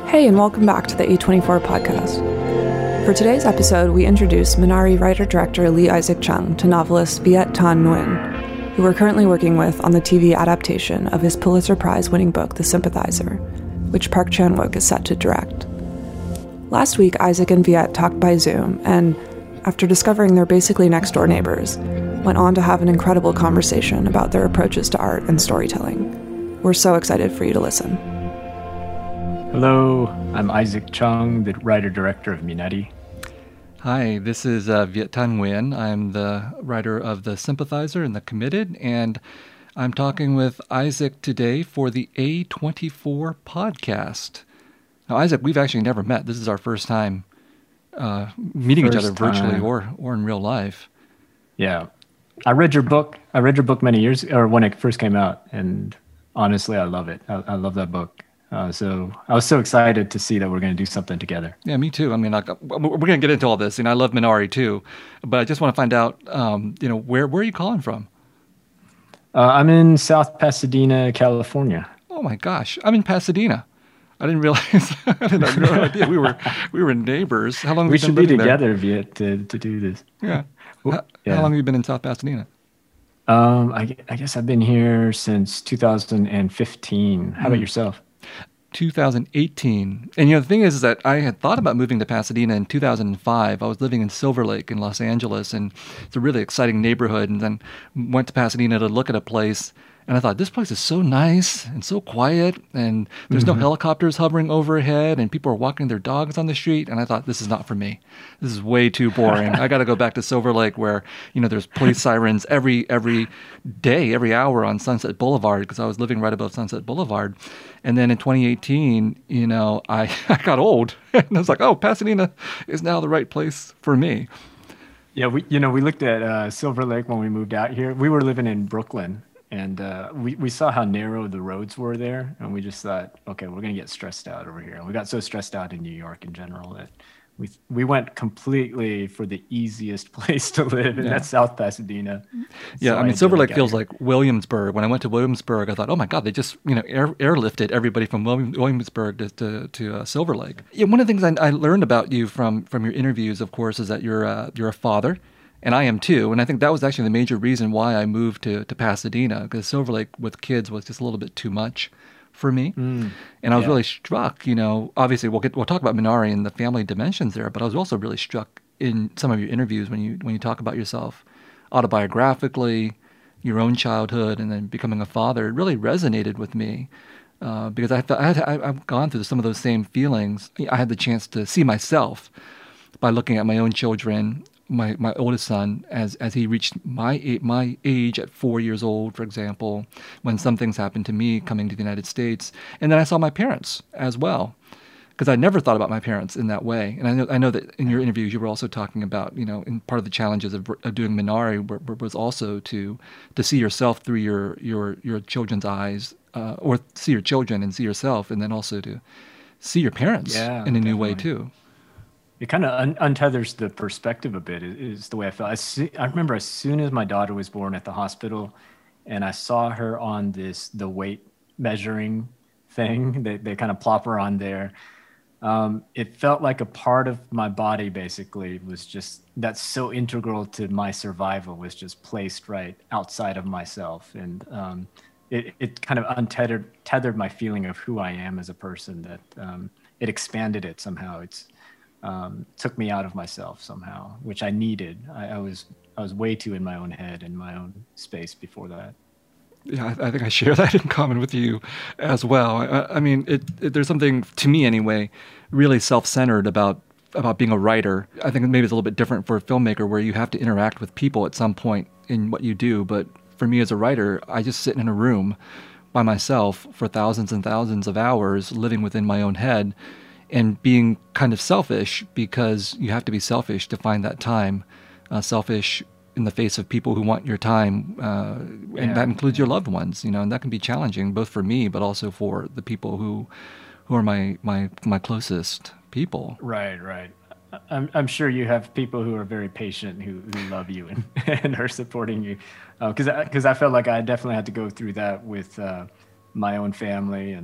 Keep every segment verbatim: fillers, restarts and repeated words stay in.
Hey, and welcome back to the A twenty-four podcast. For today's episode, we introduce Minari writer-director Lee Isaac Chung to novelist Viet Thanh Nguyen, who we're currently working with on the T V adaptation of his Pulitzer Prize-winning book, The Sympathizer, which Park Chan-wook is set to direct. Last week, Isaac and Viet talked by Zoom, and after discovering they're basically next-door neighbors, went on to have an incredible conversation about their approaches to art and storytelling. We're so excited for you to listen. Hello, I'm Isaac Chung, the writer-director of Minari. Hi, this is uh, Viet Thanh Nguyen. I'm the writer of The Sympathizer and The Committed, and I'm talking with Isaac today for the A twenty-four podcast. Now, Isaac, we've actually never met. This is our first time uh, meeting First each other virtually time. or or in real life. Yeah, I read your book. I read your book many years, or when it first came out, and honestly, I love it. I, I love that book. Uh, so I was so excited to see that we're going to do something together. Yeah, me too. I mean, like, we're going to get into all this, and I love Minari too, but I just want to find out, um, you know, where where are you calling from? Uh, I'm in South Pasadena, California. Oh my gosh, I'm in Pasadena. I didn't realize. I didn't have no idea we were we were neighbors. How long have We you should been be living together, Viet, to, to do this. there? Yeah. How, Yeah. how long have you been in South Pasadena? Um, I, gue- I guess I've been here since two thousand fifteen. How about Mm. yourself? two thousand eighteen. And you know, the thing is, is that I had thought about moving to Pasadena in two thousand five. I was living in Silver Lake in Los Angeles, and it's a really exciting neighborhood. And then went to Pasadena to look at a place, and I thought, this place is so nice and so quiet, and there's no helicopters hovering overhead, and people are walking their dogs on the street. And I thought, this is not for me. This is way too boring. I got to go back to Silver Lake, where you know there's police sirens every every day, every hour on Sunset Boulevard, because I was living right above Sunset Boulevard. And then in twenty eighteen, you know, I, I got old, and I was like, oh, Pasadena is now the right place for me. Yeah, we you know we looked at uh, Silver Lake when we moved out here. We were living in Brooklyn, and uh, we we saw how narrow the roads were there, and we just thought, okay, we're gonna get stressed out over here. And we got so stressed out in New York in general that we we went completely for the easiest place to live, and Yeah. that's South Pasadena. Yeah, So I mean, had Silver to Lake get feels here. like Williamsburg. When I went to Williamsburg, I thought, oh my God, they just, you know, air, airlifted everybody from William, Williamsburg to to, to uh, Silver Lake. Yeah, one of the things I, I learned about you from from your interviews, of course, is that you're uh, you're a father, and I am too. And I think that was actually the major reason why I moved to to Pasadena, because Silver Lake with kids was just a little bit too much for me. Mm, And I was yeah. really struck, you know, obviously we'll get we'll talk about Minari and the family dimensions there, but I was also really struck in some of your interviews when you when you talk about yourself autobiographically, your own childhood, and then becoming a father. It really resonated with me uh, because I, I had, I, I've gone through some of those same feelings. I had the chance to see myself by looking at my own children. My, my oldest son, as as he reached my a- my age at four years old, for example, when some things happened to me coming to the United States, and then I saw my parents as well, because I never thought about my parents in that way. And I know I know that in your interviews you were also talking about, you know, in part of the challenges of, of doing Minari were, were- was also to to see yourself through your your your children's eyes, uh, or see your children and see yourself, and then also to see your parents Yeah, in a new way definitely. too. It kind of un- untethers the perspective a bit, is, is the way I felt. As soo- I remember as soon as my daughter was born at the hospital, and I saw her on this, the weight measuring thing, they, they kind of plop her on there. Um, it felt like a part of my body basically was just, that's so integral to my survival, was just placed right outside of myself. And um, it, it kind of untethered tethered my feeling of who I am as a person, that um, it expanded it somehow. It's, um, took me out of myself somehow, which I needed. I, I was I was way too in my own head and my own space before that. Yeah, I, I think I share that in common with you as well. I, I mean, it, it, there's something, to me anyway, really self-centered about about being a writer. I think maybe it's a little bit different for a filmmaker, where you have to interact with people at some point in what you do. But for me as a writer, I just sit in a room by myself for thousands and thousands of hours, living within my own head, and being kind of selfish, because you have to be selfish to find that time. Uh, selfish in the face of people who want your time, uh, and Yeah, that includes your loved ones, you know, and that can be challenging both for me, but also for the people who, who are my my my closest people. Right, right. I'm I'm sure you have people who are very patient, who, who love you and, and are supporting you, because uh, because I, 'cause I felt like I definitely had to go through that with uh, my own family, and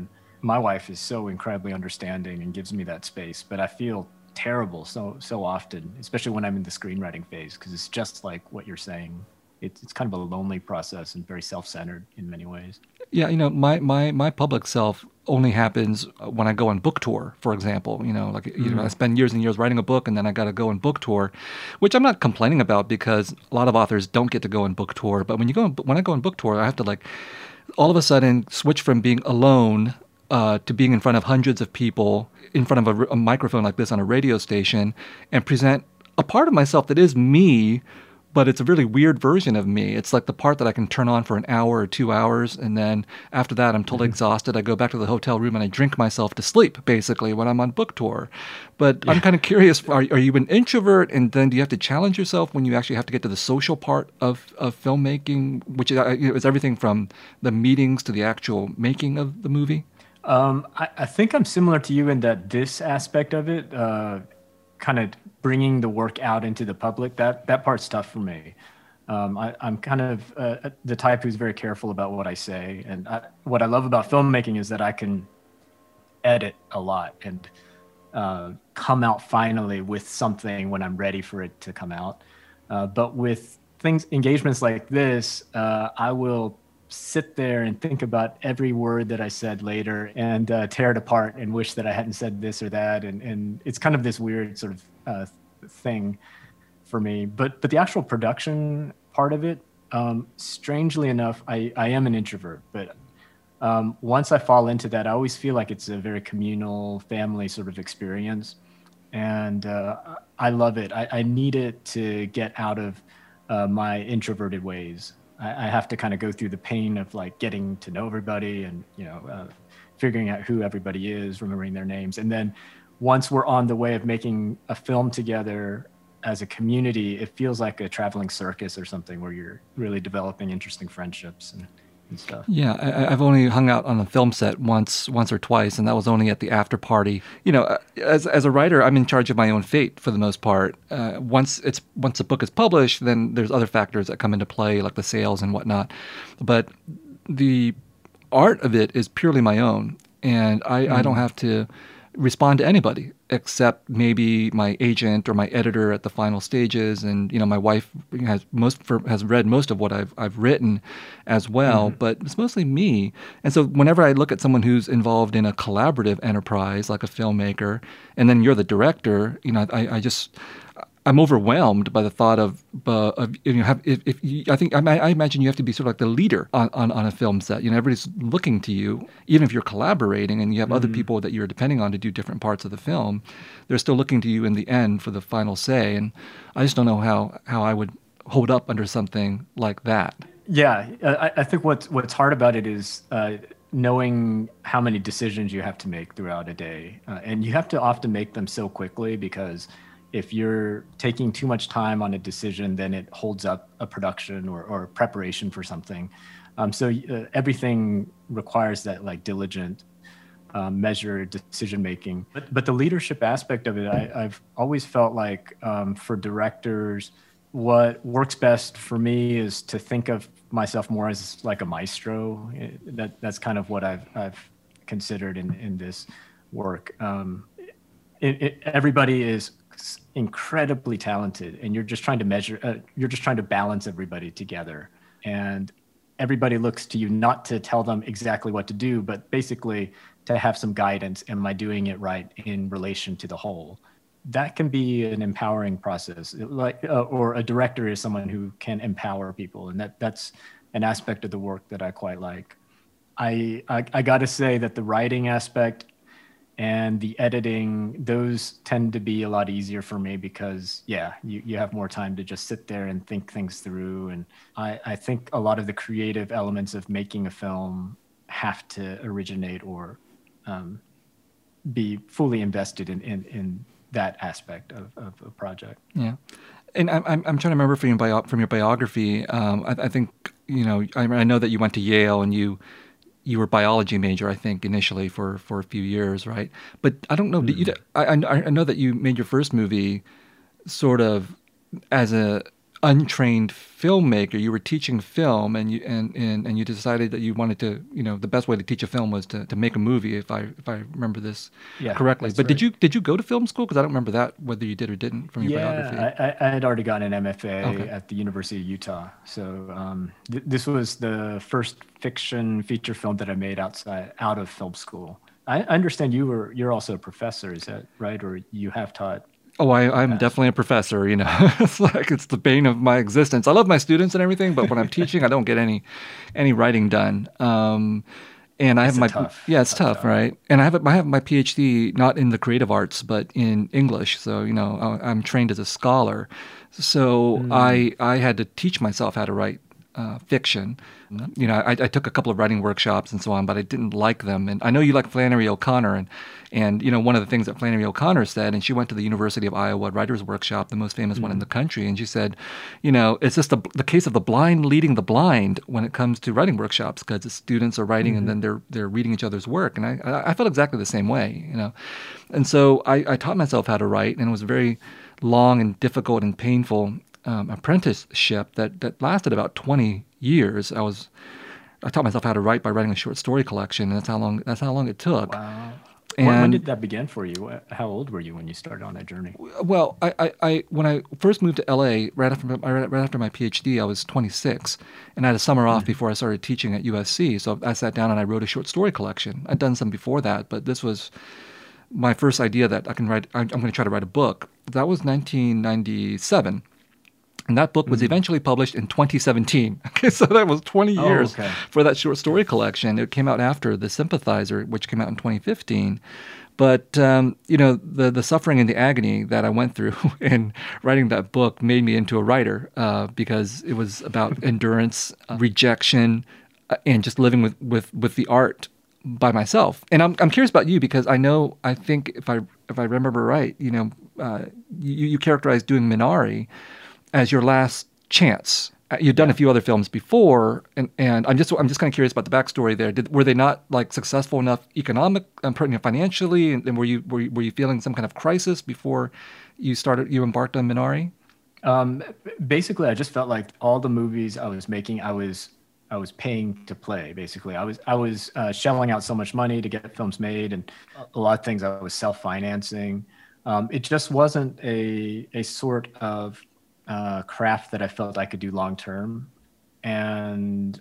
my wife is so incredibly understanding and gives me that space, but I feel terrible so so often, especially when I'm in the screenwriting phase, because it's just like what you're saying. It's it's kind of a lonely process and very self-centered in many ways. Yeah, you know, my, my, my public self only happens when I go on book tour, for example. You know, like you know, I spend years and years writing a book, and then I got to go on book tour, which I'm not complaining about because a lot of authors don't get to go on book tour. But when you go on, when I go on book tour, I have to like all of a sudden switch from being alone uh, to being in front of hundreds of people in front of a, a microphone like this on a radio station and present a part of myself that is me, but it's a really weird version of me. It's like the part that I can turn on for an hour or two hours, and then after that, I'm totally mm-hmm. exhausted. I go back to the hotel room and I drink myself to sleep, basically, when I'm on book tour. But yeah. I'm kind of curious, are, are you an introvert, and then do you have to challenge yourself when you actually have to get to the social part of, of filmmaking, which is, you know, is everything from the meetings to the actual making of the movie? Um, I, I think I'm similar to you in that this aspect of it, uh, kind of bringing the work out into the public, that that part's tough for me. Um, I, I'm kind of uh, the type who's very careful about what I say. And I, what I love about filmmaking is that I can edit a lot and uh, come out finally with something when I'm ready for it to come out. Uh, but with things, engagements like this, uh, I will sit there and think about every word that I said later and uh, tear it apart and wish that I hadn't said this or that. And, and it's kind of this weird sort of uh, thing for me. But but the actual production part of it, um, strangely enough, I, I am an introvert. But um, once I fall into that, I always feel like it's a very communal family sort of experience. And uh, I love it. I, I need it to get out of uh, my introverted ways. I have to kind of go through the pain of like getting to know everybody and, you know, uh, figuring out who everybody is, remembering their names. And then once we're on the way of making a film together as a community, it feels like a traveling circus or something where you're really developing interesting friendships and, and stuff. Yeah, I, I've only hung out on a film set once, once or twice, and that was only at the after party. You know, as as a writer, I'm in charge of my own fate for the most part. Uh, once it's once a book is published, then there's other factors that come into play, like the sales and whatnot. But the art of it is purely my own, and I, mm. I don't have to respond to anybody except maybe my agent or my editor at the final stages. And, you know, my wife has most for, has read most of what I've I've written as well, mm-hmm. but it's mostly me. And so whenever I look at someone who's involved in a collaborative enterprise, like a filmmaker, and then you're the director, you know, I, I just, I'm overwhelmed by the thought of, uh, of you know, have, if, if you, I think, I, I imagine you have to be sort of like the leader on, on, on a film set. You know, everybody's looking to you, even if you're collaborating and you have mm-hmm. other people that you're depending on to do different parts of the film, they're still looking to you in the end for the final say. And I just don't know how, how I would hold up under something like that. Yeah, I, I think what's, what's hard about it is uh, knowing how many decisions you have to make throughout a day. Uh, and you have to often make them so quickly because if you're taking too much time on a decision, then it holds up a production or, or preparation for something. Um, so uh, everything requires that like diligent, um, measured decision making. But, but the leadership aspect of it, I, I've always felt like um, for directors, what works best for me is to think of myself more as like a maestro. That that's kind of what I've I've considered in in this work. Um, it, it, everybody is incredibly talented, and you're just trying to measure uh, you're just trying to balance everybody together, and everybody looks to you not to tell them exactly what to do, but basically to have some guidance. Am I doing it right in relation to the whole? That can be an empowering process. Like uh, or a director is someone who can empower people, and that that's an aspect of the work that I quite like. I I, I got to say that the writing aspect and the editing, those tend to be a lot easier for me because, yeah, you, you have more time to just sit there and think things through. And I, I think a lot of the creative elements of making a film have to originate or um, be fully invested in, in, in that aspect of, of a project. Yeah. And I'm, I'm I'm trying to remember from your, bio, from your biography, um, I, I think, you know, I, I know that you went to Yale and you You were a biology major, I think, initially for, for a few years, right? But I don't know. Mm-hmm. Did you, I, I know that you made your first movie sort of as a untrained filmmaker. You were teaching film, and you and, and, and you decided that you wanted to, you know, the best way to teach a film was to, to make a movie. If I if I remember this yeah, correctly. But right. did you did you go to film school? Because I don't remember that, whether you did or didn't from your yeah, biography. I, I had already gotten an M F A Okay. at the University of Utah. So um, th- this was the first fiction feature film that I made outside out of film school. I understand you were you're also a professor, is that right? Or you have taught? Oh, I, I'm definitely a professor. You know, it's like it's the bane of my existence. I love my students and everything, but when I'm teaching, I don't get any any writing done. Um, and I It's have my a tough, yeah, it's tough tough, job. right? And I have a- I have my PhD not in the creative arts, but in English. So you know, I- I'm trained as a scholar. So Mm. I I had to teach myself how to write uh, fiction. You know, I, I took a couple of writing workshops and so on, but I didn't like them. And I know you like Flannery O'Connor, and and you know one of the things that Flannery O'Connor said, and she went to the University of Iowa Writers Workshop, the most famous one in the country, and she said, you know, it's just the the case of the blind leading the blind when it comes to writing workshops, because the students are writing and then they're they're reading each other's work, and I I I felt exactly the same way, you know, and so I, I taught myself how to write, and it was a very long and difficult and painful um, apprenticeship that that lasted about twenty years. I was I taught myself how to write by writing a short story collection, and that's how long that's how long it took. Wow. And when, when did that begin for you? Wh- How old were you when you started on that journey? well, I, I, I when I first moved to L A right after my, right right after my PhD, I was twenty-six, and I had a summer off before I started teaching at U S C. So I sat down and I wrote a short story collection. I'd done some before that, but this was my first idea that I can write. I'm, I'm going to try to write a book. That was nineteen ninety-seven. And that book was eventually published in twenty seventeen. Okay, so that was twenty Oh, years okay. for that short story collection. It came out after The Sympathizer, which came out in twenty fifteen. But um, you know, the the suffering and the agony that I went through in writing that book made me into a writer, uh, because it was about endurance, uh, rejection, uh, and just living with, with, with the art by myself. And I'm I'm curious about you, because I know I think if I if I remember right, you know, uh, you you characterized doing Minari as your last chance. Uh, You'd done a few other films before, and, and I'm just I'm just kind of curious about the backstory there. Did, were they not like successful enough economic, um, you know, financially, and, and were you were you, were you feeling some kind of crisis before you started you embarked on Minari? Um, basically, I just felt like all the movies I was making, I was I was paying to play. Basically, I was I was uh, shelling out so much money to get films made, and a lot of things I was self-financing. Um, it just wasn't a a sort of uh, craft that I felt I could do long term, and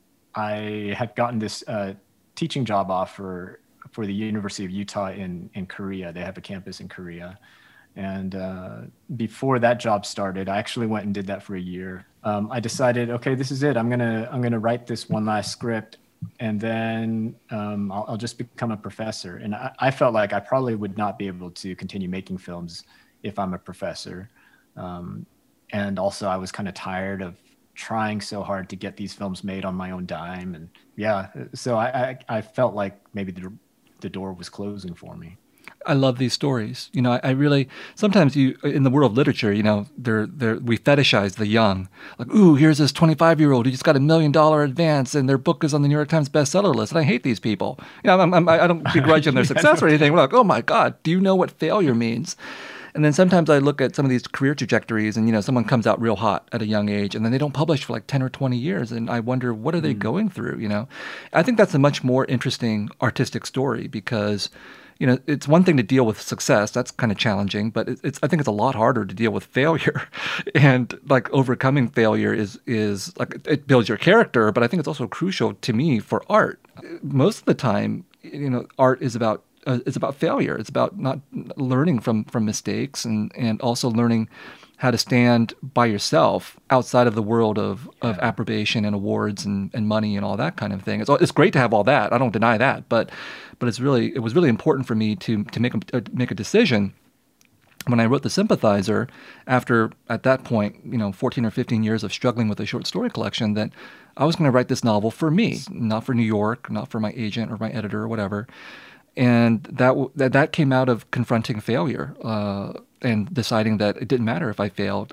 I had gotten this uh, teaching job offer for the University of Utah in in Korea. They have a campus in Korea. And uh, before that job started, I actually went and did that for a year. Um, I decided, okay, this is it. I'm gonna I'm gonna write this one last script, and then um, I'll, I'll just become a professor. And I, I felt like I probably would not be able to continue making films if I'm a professor. Um, and also, I was kind of tired of trying so hard to get these films made on my own dime. And yeah, so I I, I felt like maybe the the door was closing for me. I love these stories. You know, I, I really sometimes you in the world of literature, you know, they're they're we fetishize the young. Like, ooh, here's this twenty-five year old who just got a million dollar advance, and their book is on the New York Times bestseller list. And I hate these people. You know, I'm, I'm, I don't begrudge them their success or anything. We're like, oh my God, do you know what failure means? And then sometimes I look at some of these career trajectories, and you know, someone comes out real hot at a young age, and then they don't publish for like ten or twenty years, and I wonder what are they going through. You know, I think that's a much more interesting artistic story because. You know, it's one thing to deal with success. That's kind of challenging, but it's, it's I think it's a lot harder to deal with failure, and like overcoming failure is is like it builds your character. But I think it's also crucial to me for art. Most of the time, you know, art is about uh, it's about failure. It's about not learning from from mistakes, and and also learning how to stand by yourself outside of the world of, of Yeah. approbation and awards and, and money and all that kind of thing. It's it's great to have all that. I don't deny that, but but it's really it was really important for me to to make a, uh, make a decision when I wrote The Sympathizer. After at that point, you know, fourteen or fifteen years of struggling with a short story collection, that I was going to write this novel for me, not for New York, not for my agent or my editor or whatever. And that w- that that came out of confronting failure uh, and deciding that it didn't matter if I failed.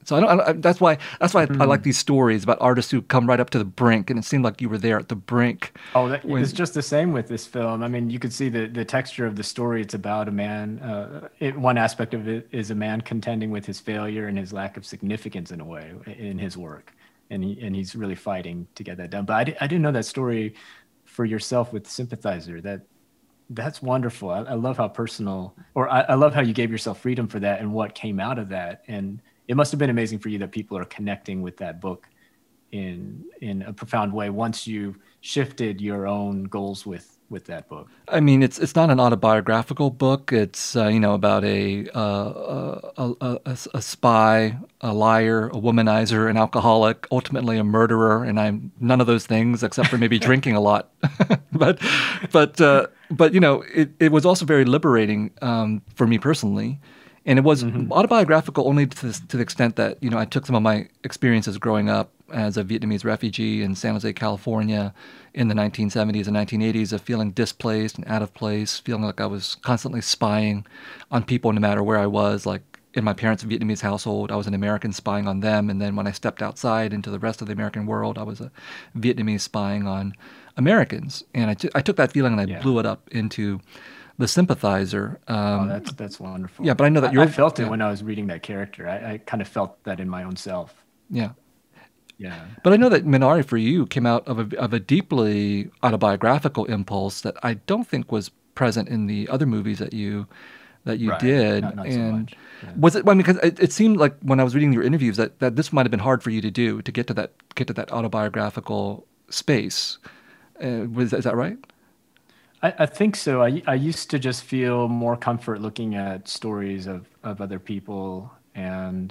So I don't, I don't, that's why that's why Mm. I like these stories about artists who come right up to the brink, and it seemed like you were there at the brink. Oh, that, When, it's just the same with this film. I mean, you could see the, the texture of the story. It's about a man. Uh, it, one aspect of it is a man contending with his failure and his lack of significance in a way in his work, and he and he's really fighting to get that done. But I, di- I didn't know that story for yourself with Sympathizer. That that's wonderful. I, I love how personal, or I, I love how you gave yourself freedom for that and what came out of that. And it must have been amazing for you that people are connecting with that book in in a profound way once you shifted your own goals with with that book. I mean, it's it's not an autobiographical book. It's uh, you know about a, uh, a, a a a spy, a liar, a womanizer, an alcoholic, ultimately a murderer, and I'm none of those things except for maybe drinking a lot. but but uh, but you know, it, it was also very liberating um, for me personally. And it was mm-hmm. autobiographical only to, this, to the extent that, you know, I took some of my experiences growing up as a Vietnamese refugee in San Jose, California in the nineteen seventies and nineteen eighties of feeling displaced and out of place, feeling like I was constantly spying on people no matter where I was. Like in my parents' Vietnamese household, I was an American spying on them. And then when I stepped outside into the rest of the American world, I was a Vietnamese spying on Americans. And I, t- I took that feeling and I yeah. blew it up into The Sympathizer. Um, oh, that's that's wonderful. Yeah, but I know that I, you're. I felt it yeah. when I was reading that character. I, I kind of felt that in my own self. Yeah. Yeah. But I know that Minari for you came out of a of a deeply autobiographical impulse that I don't think was present in the other movies that you that you right. did. Not, not and so much. Yeah. Was it? Well, because it, it seemed like when I was reading your interviews that, that this might have been hard for you to do to get to that get to that autobiographical space. Uh, was is that right? I, I think so. I, I used to just feel more comfort looking at stories of, of other people. And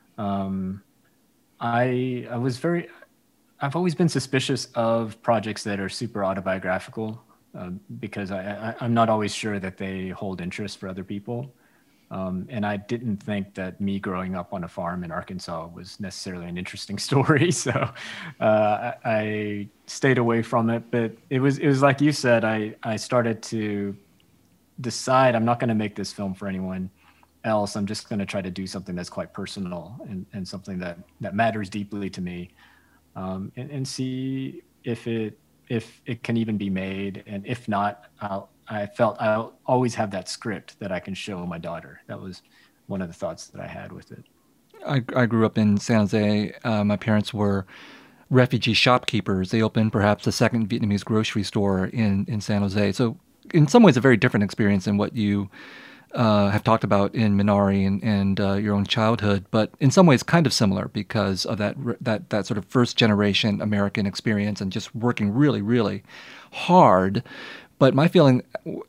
um, I I was very, I've always been suspicious of projects that are super autobiographical uh, because I, I, I'm not always sure that they hold interest for other people. Um, and I didn't think that me growing up on a farm in Arkansas was necessarily an interesting story. So uh, I, I stayed away from it. But it was it was like you said, I, I started to decide I'm not going to make this film for anyone else. I'm just going to try to do something that's quite personal and, and something that, that matters deeply to me um, and, and see if it if it can even be made. And if not, I'll I felt I'll always have that script that I can show my daughter. That was one of the thoughts that I had with it. I, I grew up in San Jose. Uh, my parents were refugee shopkeepers. They opened perhaps the second Vietnamese grocery store in, in San Jose. So in some ways, a very different experience than what you uh, have talked about in Minari and, and uh, your own childhood, but in some ways kind of similar because of that that that sort of first generation American experience and just working really, really hard. But my feeling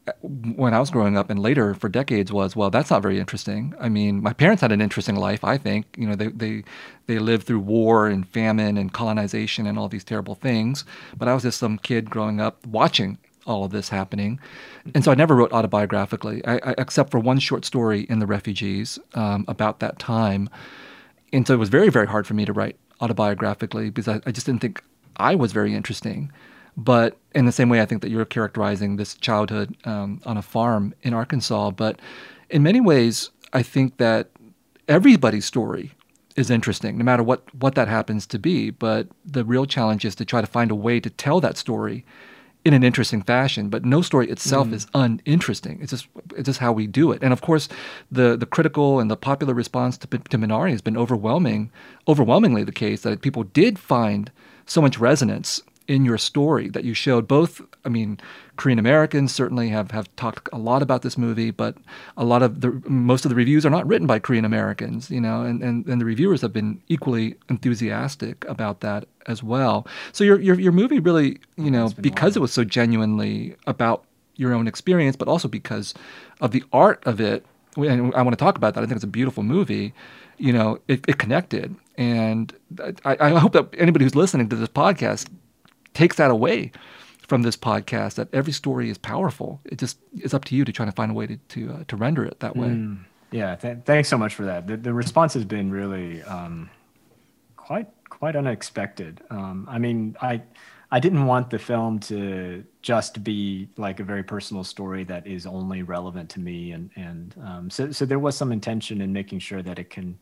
when I was growing up and later for decades was, well, that's not very interesting. I mean, my parents had an interesting life, I think. You know, they they, they lived through war and famine and colonization and all these terrible things. But I was just some kid growing up watching all of this happening. And so I never wrote autobiographically, I, I, except for one short story in The Refugees um, about that time. And so it was very, very hard for me to write autobiographically because I, I just didn't think I was very interesting. But in the same way, I think that you're characterizing this childhood um, on a farm in Arkansas. But in many ways, I think that everybody's story is interesting, no matter what, what that happens to be. But the real challenge is to try to find a way to tell that story in an interesting fashion. But no story itself mm. is uninteresting. It's just it's just how we do it. And of course, the the critical and the popular response to, to Minari has been overwhelming, overwhelmingly the case that people did find so much resonance in your story that you showed. Both, I mean, Korean Americans certainly have, have talked a lot about this movie, but a lot of the most of the reviews are not written by Korean Americans, you know, and, and, and the reviewers have been equally enthusiastic about that as well. So your your your movie really, you know, because it was so genuinely about your own experience, but also because of the art of it, and I want to talk about that. I think it's a beautiful movie. You know, it, it connected, and I, I hope that anybody who's listening to this podcast takes that away from this podcast, that every story is powerful. It just is up to you to try to find a way to to, uh, to render it that way. Mm, yeah, th- thanks so much for that. The, the response has been really um, quite quite unexpected. Um, I mean, I I didn't want the film to just be like a very personal story that is only relevant to me, and and um, so so there was some intention in making sure that it can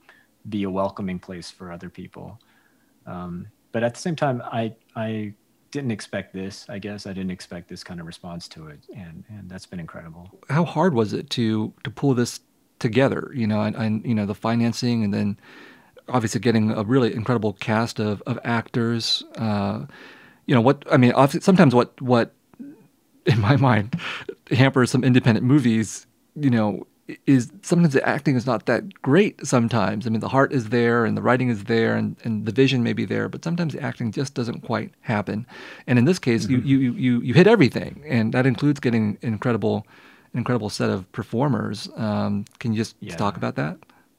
be a welcoming place for other people. Um, but at the same time, I I didn't expect this. I guess I didn't expect this kind of response to it, and and that's been incredible. How hard was it to to pull this together? You know, and, and you know the financing, and then obviously getting a really incredible cast of of actors. Uh, you know what I mean? Obviously, sometimes what what in my mind hampers some independent movies, you know, is sometimes the acting is not that great sometimes. I mean, the heart is there and the writing is there and, and the vision may be there, but sometimes the acting just doesn't quite happen. And in this case, mm-hmm. you, you, you, you hit everything, and that includes getting an incredible, incredible set of performers. Um, can you just yeah. talk about that?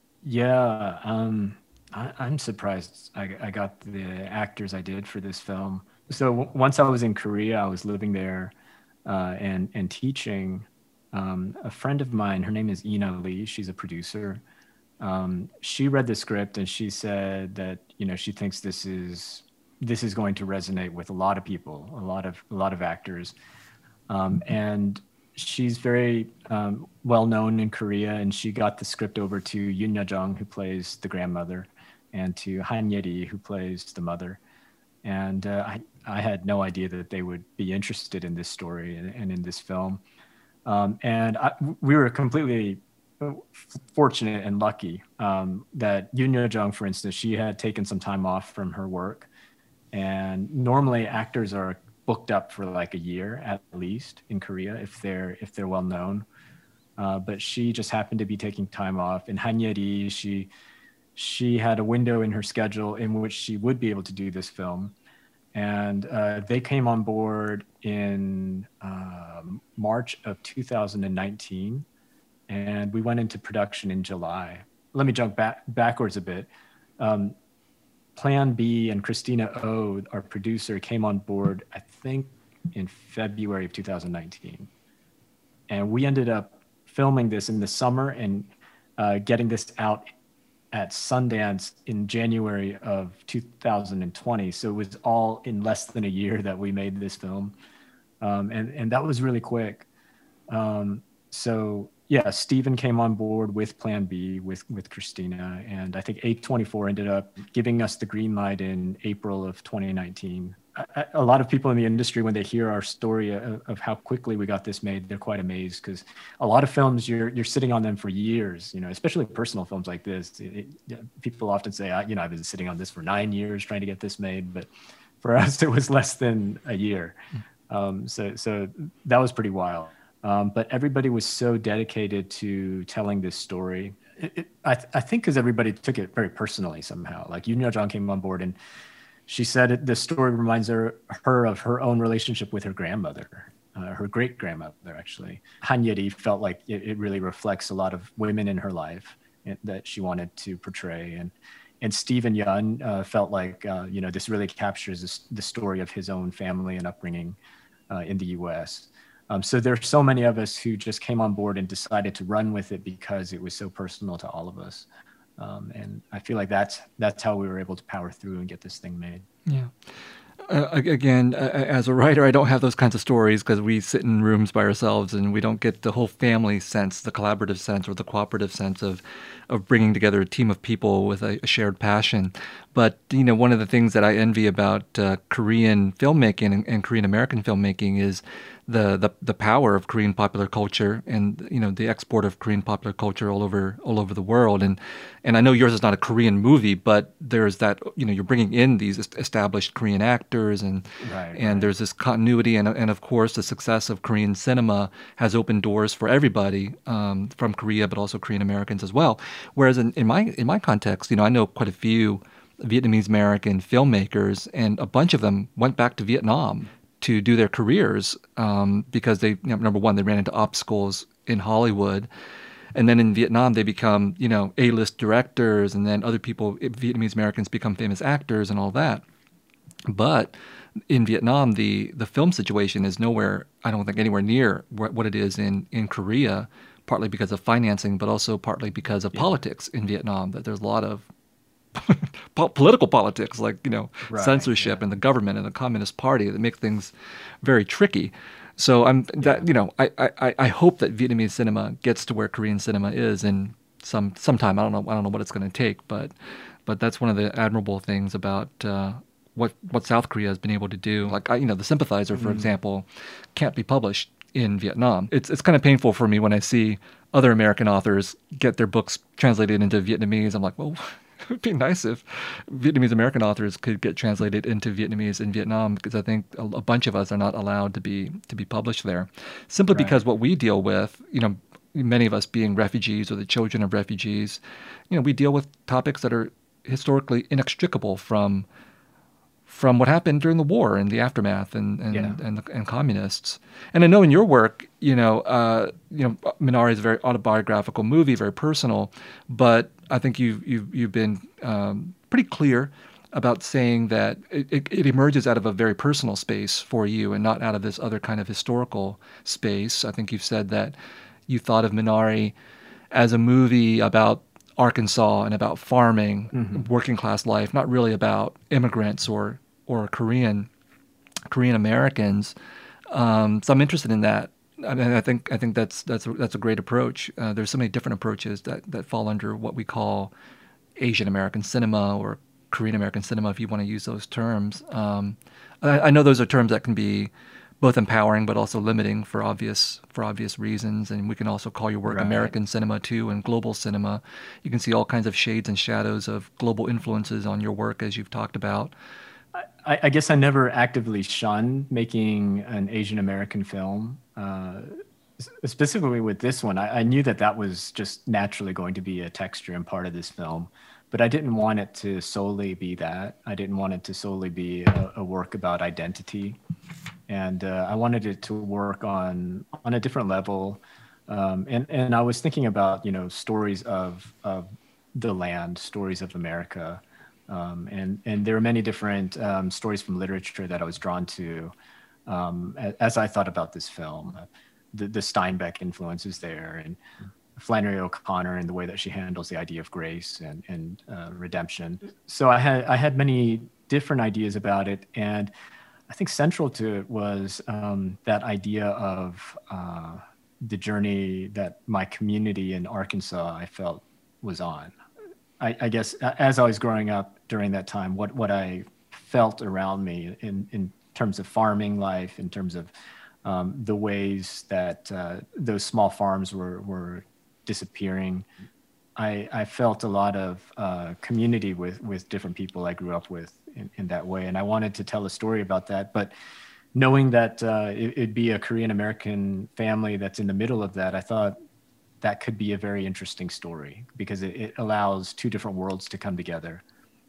Yeah, um, I, I'm surprised I, I got the actors I did for this film. So w- once I was in Korea, I was living there uh, and, and teaching. Um, a friend of mine, her name is Ina Lee. She's a producer. Um, she read the script and she said that, you know, she thinks this is this is going to resonate with a lot of people, a lot of a lot of actors. Um, and she's very um, well known in Korea, and she got the script over to Yoon Ya-jung, who plays the grandmother, and to Han Ye-ri, who plays the mother. And uh, I I had no idea that they would be interested in this story and, and in this film. Um, and I, we were completely fortunate and lucky um, that Yoon Ya-jung, for instance, she had taken some time off from her work. And normally actors are booked up for like a year at least in Korea if they're if they're well known. Uh, but she just happened to be taking time off. And Han Ye-ri, she she had a window in her schedule in which she would be able to do this film. And uh, they came on board in uh, March of two thousand nineteen, and we went into production in July. Let me jump back backwards a bit. Um, Plan B and Christina Oh, our producer, came on board, I think, in February of two thousand nineteen. And we ended up filming this in the summer and uh, getting this out at Sundance in January of two thousand twenty. So it was all in less than a year that we made this film. Um, and, and that was really quick. Um, so yeah, Steven came on board with Plan B with, with Christina. And I think A twenty-four ended up giving us the green light in April of twenty nineteen. A, a lot of people in the industry, when they hear our story of, of how quickly we got this made, they're quite amazed, because a lot of films, you're you're sitting on them for years, you know, especially personal films like this. It, it, people often say, I, you know, I've been sitting on this for nine years trying to get this made, but for us, it was less than a year. Um, so so that was pretty wild. Um, but everybody was so dedicated to telling this story. It, it, I, th- I think because everybody took it very personally somehow. Like Yoon Ya-jung came on board and she said it, the story reminds her, her of her own relationship with her grandmother, uh, her great-grandmother, actually. Han Ye-ri felt like it, it really reflects a lot of women in her life that she wanted to portray. And and Steven Yeun uh, felt like, uh, you know, this really captures this, the story of his own family and upbringing uh, in the U S. Um, so there's so many of us who just came on board and decided to run with it because it was so personal to all of us. Um, and I feel like that's that's how we were able to power through and get this thing made. Yeah. Uh, again, uh, as a writer, I don't have those kinds of stories because we sit in rooms by ourselves and we don't get the whole family sense, the collaborative sense or the cooperative sense of, of bringing together a team of people with a, a shared passion. But, you know, one of the things that I envy about uh, Korean filmmaking and, and Korean American filmmaking is the, the the power of Korean popular culture and, you know, the export of Korean popular culture all over all over the world. And and I know yours is not a Korean movie, but there's that, you know, you're bringing in these established Korean actors and right, and right. there's this continuity. And, and of course, the success of Korean cinema has opened doors for everybody um, from Korea, but also Korean Americans as well. Whereas in, in my in my context, you know, I know quite a few Vietnamese American filmmakers, and a bunch of them went back to Vietnam to do their careers um, because they, you know, number one, they ran into obstacles in Hollywood. And then in Vietnam, they become, you know, A-list directors, and then other people, Vietnamese Americans, become famous actors and all that. But in Vietnam, the, the film situation is nowhere, I don't think anywhere near what it is in, in Korea, partly because of financing, but also partly because of yeah. politics in Vietnam, that there's a lot of political politics, like, you know, right, censorship yeah. and the government and the Communist Party that make things very tricky. So I'm that, yeah. you know, I, I, I hope that Vietnamese cinema gets to where Korean cinema is in some sometime. I don't know. I don't know what it's going to take, but but that's one of the admirable things about uh, what what South Korea has been able to do. Like I, you know, The Sympathizer, for mm. example, can't be published in Vietnam. It's it's kind of painful for me when I see other American authors get their books translated into Vietnamese. I'm like, well, it would be nice if Vietnamese American authors could get translated into Vietnamese in Vietnam, because I think a, a bunch of us are not allowed to be to be published there, simply right. because what we deal with, you know, many of us being refugees or the children of refugees, you know, we deal with topics that are historically inextricable from from what happened during the war and the aftermath and and yeah. and, and, and communists. And I know in your work, you know, uh, you know, Minari is a very autobiographical movie, very personal, but I think you've you've you've been um, pretty clear about saying that it, it, it emerges out of a very personal space for you and not out of this other kind of historical space. I think you've said that you thought of Minari as a movie about Arkansas and about farming, mm-hmm. working class life, not really about immigrants or or Korean Korean Americans. Um, so I'm interested in that. I mean, I think I think that's that's that's a great approach. Uh, there's so many different approaches that, that fall under what we call Asian American cinema or Korean American cinema, if you want to use those terms. Um, I, I know those are terms that can be both empowering but also limiting for obvious for obvious reasons. And we can also call your work right. American cinema too, and global cinema. You can see all kinds of shades and shadows of global influences on your work, as you've talked about. I, I guess I never actively shunned making an Asian American film. Uh, specifically with this one, I, I knew that that was just naturally going to be a texture and part of this film. But I didn't want it to solely be that. I didn't want it to solely be a, a work about identity. And uh, I wanted it to work on on a different level. Um, and, and I was thinking about, you know, stories of, of the land, stories of America. Um, and, and there are many different um, stories from literature that I was drawn to um, as I thought about this film. The, the Steinbeck influence is there, and Flannery O'Connor and the way that she handles the idea of grace and, and uh, redemption. So I had I had many different ideas about it, and I think central to it was um, that idea of uh, the journey that my community in Arkansas, I felt, was on. I, I guess as I was growing up during that time, what, what I felt around me in, in terms of farming life, in terms of um, the ways that uh, those small farms were, were disappearing, I, I felt a lot of uh, community with, with different people I grew up with in, in that way. And I wanted to tell a story about that, but knowing that uh, it, it'd be a Korean American family that's in the middle of that, I thought that could be a very interesting story because it, it allows two different worlds to come together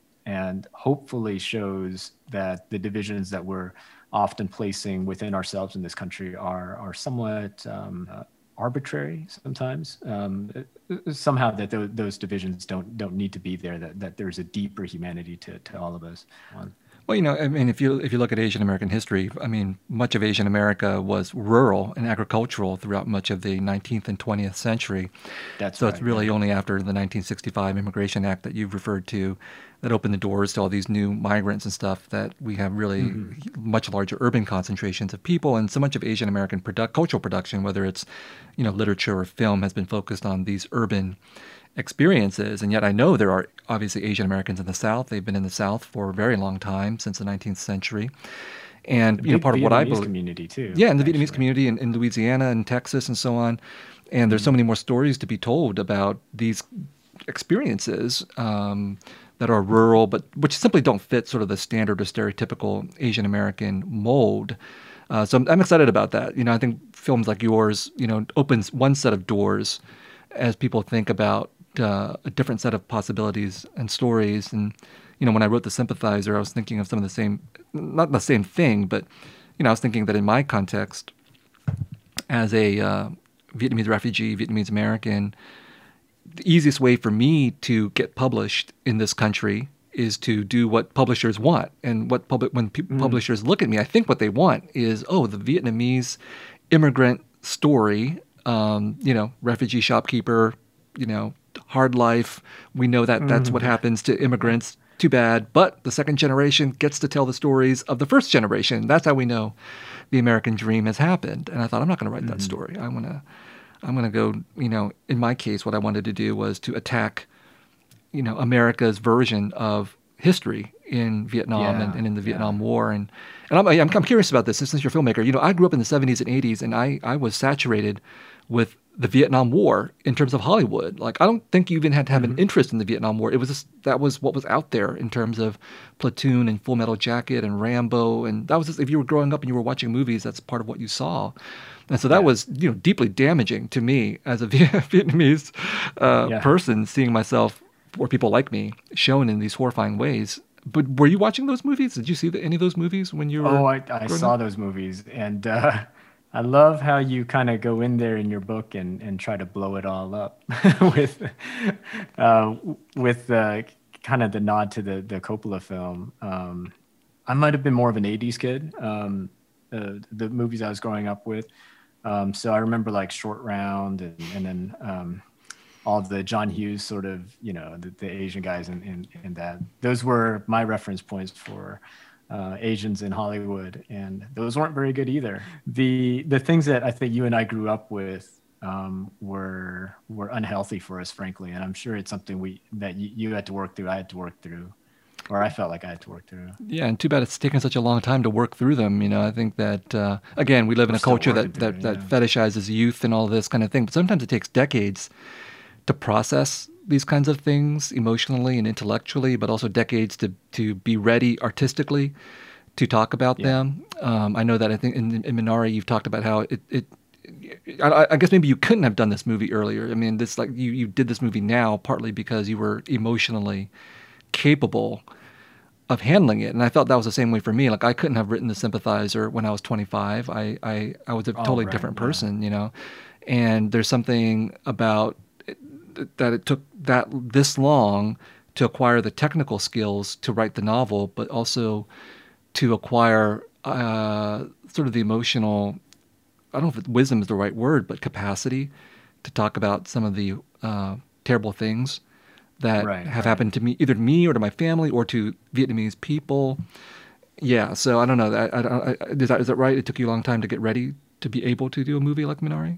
and hopefully shows that the divisions that we're often placing within ourselves in this country are, are somewhat um, uh, arbitrary sometimes. Um, somehow that th- those divisions don't don't need to be there, that, that there's a deeper humanity to, to all of us. Um, Well, you know, I mean, if you if you look at Asian American history, I mean, much of Asian America was rural and agricultural throughout much of the nineteenth and twentieth century. That's so right, it's really yeah. only after the nineteen sixty-five Immigration Act that you've referred to that opened the doors to all these new migrants and stuff that we have really mm-hmm. much larger urban concentrations of people. And so much of Asian American produ- cultural production, whether it's, you know, literature or film, has been focused on these urban experiences. And yet I know there are obviously Asian Americans in the South. They've been in the South for a very long time, since the nineteenth century. And, you know, part of what I believe... community too. Yeah, and the actually. Vietnamese community in, in Louisiana and Texas and so on. And there's mm-hmm. so many more stories to be told about these experiences um, that are rural, but which simply don't fit sort of the standard or stereotypical Asian American mold. Uh, so I'm, I'm excited about that. You know, I think films like yours, you know, opens one set of doors as people think about uh, a different set of possibilities and stories. And, you know, when I wrote The Sympathizer, I was thinking of some of the same, not the same thing, but, you know, I was thinking that in my context, as a uh, Vietnamese refugee, Vietnamese American, the easiest way for me to get published in this country is to do what publishers want. And what public when pe- mm. publishers look at me, I think what they want is, oh, the Vietnamese immigrant story, um, you know, refugee shopkeeper, you know, hard life. We know that that's mm. what happens to immigrants. Too bad. But the second generation gets to tell the stories of the first generation. That's how we know the American dream has happened. And I thought, I'm not going to write mm. that story. I want to I'm going to go, you know, in my case, what I wanted to do was to attack, you know, America's version of history in Vietnam Yeah, and, and in the yeah. Vietnam War. And, and I'm, I'm, I'm curious about this since you're a filmmaker. You know, I grew up in the seventies and eighties, and I, I was saturated with the Vietnam War in terms of Hollywood. Like, I don't think you even had to have Mm-hmm. an interest in the Vietnam War. It was just, that was what was out there in terms of Platoon and Full Metal Jacket and Rambo. And that was just, if you were growing up and you were watching movies, that's part of what you saw. And so that Yeah. was, you know, deeply damaging to me as a Vietnamese uh, Yeah. person, seeing myself or people like me shown in these horrifying ways. But were you watching those movies? Did you see the, any of those movies when you were? Oh, I, I growing saw up? those movies, and uh, I love how you kind of go in there in your book and, and try to blow it all up with uh, with uh, kind of the nod to the the Coppola film. Um, I might have been more of an eighties kid. Um, uh, the movies I was growing up with, um, so I remember like Short Round and and then. Um, all the John Hughes sort of, you know, the, the Asian guys in, in, in that. Those were my reference points for uh, Asians in Hollywood, and those weren't very good either. The the things that I think you and I grew up with um, were were unhealthy for us, frankly, and I'm sure it's something we that you, you had to work through, I had to work through, or I felt like I had to work through. Yeah, and too bad it's taken such a long time to work through them. You know, I think that, uh, again, we live in We're a still culture that, working through that, it, that yeah. fetishizes youth and all this kind of thing. But sometimes it takes decades to process these kinds of things emotionally and intellectually, but also decades to, to be ready artistically to talk about Yeah. them. Um, I know that I think in, in Minari you've talked about how it, it I, I guess maybe you couldn't have done this movie earlier. I mean, this like you, you did this movie now partly because you were emotionally capable of handling it. And I felt that was the same way for me. Like I couldn't have written The Sympathizer when I was twenty-five. I, I, I was a Oh, totally right, different yeah. person, you know? And there's something about it, that it took that this long to acquire the technical skills to write the novel, but also to acquire uh, sort of the emotional, I don't know if wisdom is the right word, but capacity to talk about some of the uh, terrible things that Right, have right. happened to me, either to me or to my family or to Vietnamese people. Yeah, so I don't know. I, I, I, is, that, is that right? It took you a long time to get ready to be able to do a movie like Minari?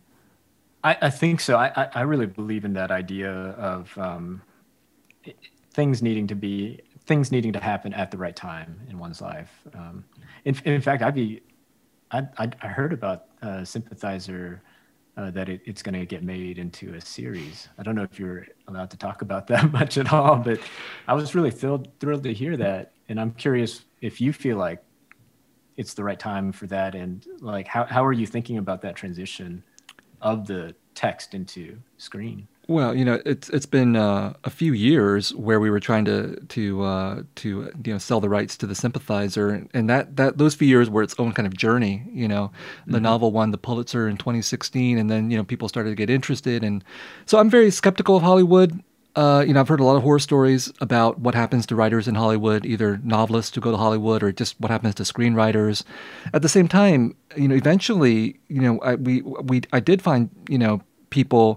I, I think so. I, I, I really believe in that idea of um, it- things needing to be things needing to happen at the right time in one's life. Um, in, in fact, I'd be I, I, I heard about uh, Sympathizer uh, that it, it's going to get made into a series. I don't know if you're allowed to talk about that much at all, but I was really thrilled thrilled to hear that, and I'm curious if you feel like it's the right time for that, and like how how are you thinking about that transition of the text into screen? Well, you know, it's it's been uh, a few years where we were trying to to uh, to you know sell the rights to The Sympathizer, and that, that those few years were its own kind of journey. You know, the Mm-hmm. novel won the Pulitzer in twenty sixteen, and then you know people started to get interested, and so I'm very skeptical of Hollywood. Uh, you know, I've heard a lot of horror stories about what happens to writers in Hollywood, either novelists who go to Hollywood or just what happens to screenwriters. At the same time, you know, eventually, you know, I, we we I did find you know people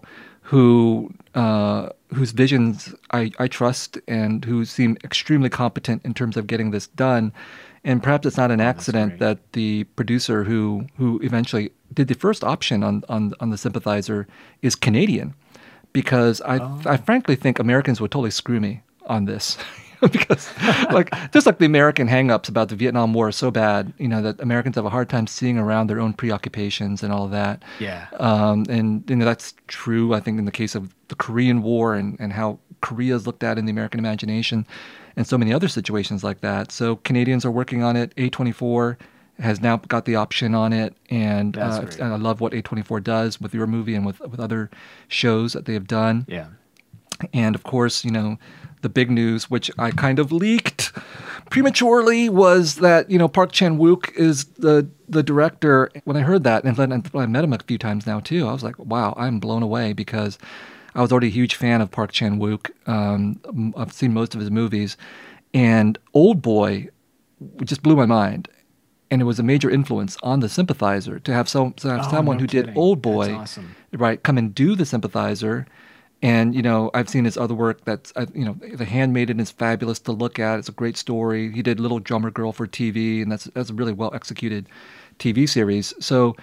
who uh, whose visions I, I trust and who seem extremely competent in terms of getting this done. And perhaps it's not an Oh, that's accident great. that the producer who who eventually did the first option on on, on The Sympathizer is Canadian, because I Oh. I frankly think Americans would totally screw me on this. Because like just like the American hang-ups about the Vietnam War are so bad, you know, that Americans have a hard time seeing around their own preoccupations and all of that. Yeah. Um, and you know that's true, I think, in the case of the Korean War and, and how Korea is looked at in the American imagination and so many other situations like that. So Canadians are working on it. A twenty-four has now got the option on it. And, That's uh, great. and I love what A twenty-four does with your movie and with, with other shows that they have done. Yeah. And of course, you know, the big news, which I kind of leaked prematurely, was that, you know, Park Chan-wook is the the director. When I heard that, and then I met him a few times now too, I was like, wow, I'm blown away, because I was already a huge fan of Park Chan-wook. Um, I've seen most of his movies. And Old Boy just blew my mind. And it was a major influence on The Sympathizer to have, so, to have Oh, someone no who did kidding. Old That's Boy, awesome. right, come and do The Sympathizer. And, you know, I've seen his other work that's, uh, you know, The Handmaiden is fabulous to look at. It's a great story. He did Little Drummer Girl for T V, and that's that's a really well-executed T V series. So